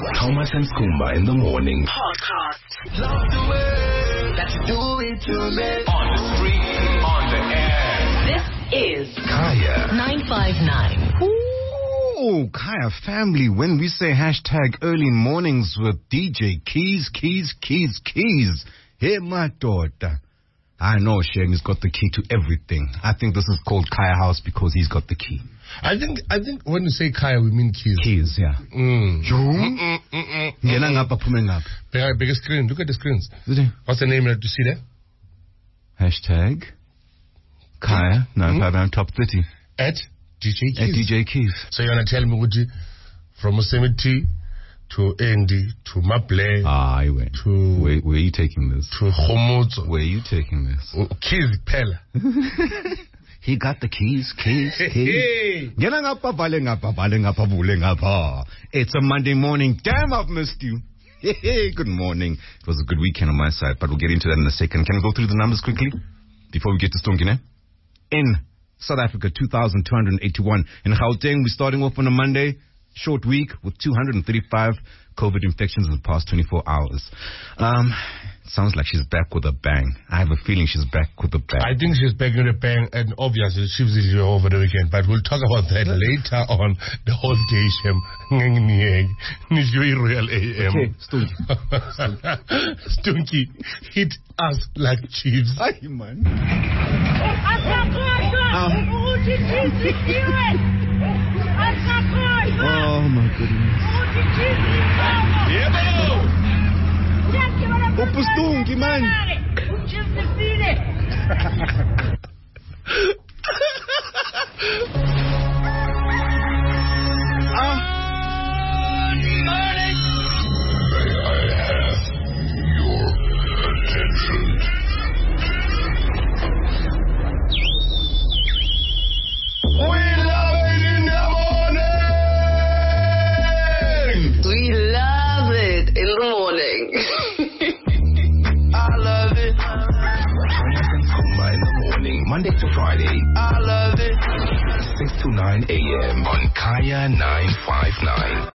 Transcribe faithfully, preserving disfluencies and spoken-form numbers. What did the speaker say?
Thomas and Skumba in the morning. Podcast. Love the way that you do it to me. On the street, on the air. This is Kaya. nine five nine. Ooh, Kaya family, when we say hashtag early mornings with D J Keys, Keys, Keys, Keys. Hey, my daughter. I know Shane has got the key to everything. I think this is called Kaya House because he's got the key. I think I think when we say Kaya, we mean keys. Keys, yeah. Mm. Ngena ngapha phume ngapha. Big, big screen. Look at the screens. Is it? What's the name that you see there? Hashtag Kaya nine five nine top thirty. At D J Keys. At D J Keys. So you're going to tell me, would you, from Yosemite to Andy to Maple Ah, I went. to... Where, where are you taking this? To Khomotso. Where are you taking this? Oh, Keys Pella. He got the keys, keys, keys. Hey. Ngena ngapha, vale ngapha, vale ngapha, vule ngapha. It's a Monday morning. Damn, I've missed you. Hey, good morning. It was a good weekend on my side, but we'll get into that in a second. Can we go through the numbers quickly before we get to Stonkine? In South Africa, two thousand two hundred eighty-one. In Gauteng, we're starting off on a Monday, short week, with two hundred thirty-five COVID infections in the past twenty-four hours. Um, sounds like she's back with a bang. I have a feeling she's back with a bang. I think she's back with a bang, and obviously she was here over the weekend, but we'll talk about that later on the whole day, Shem. Royal A M. Okay, Stunky. Stunky, hit us like chiefs. Hi, man. Um, oh, my goodness. Opo Stunky, man. Monday to Friday, I love it. six to nine a.m. on Kaya nine five nine.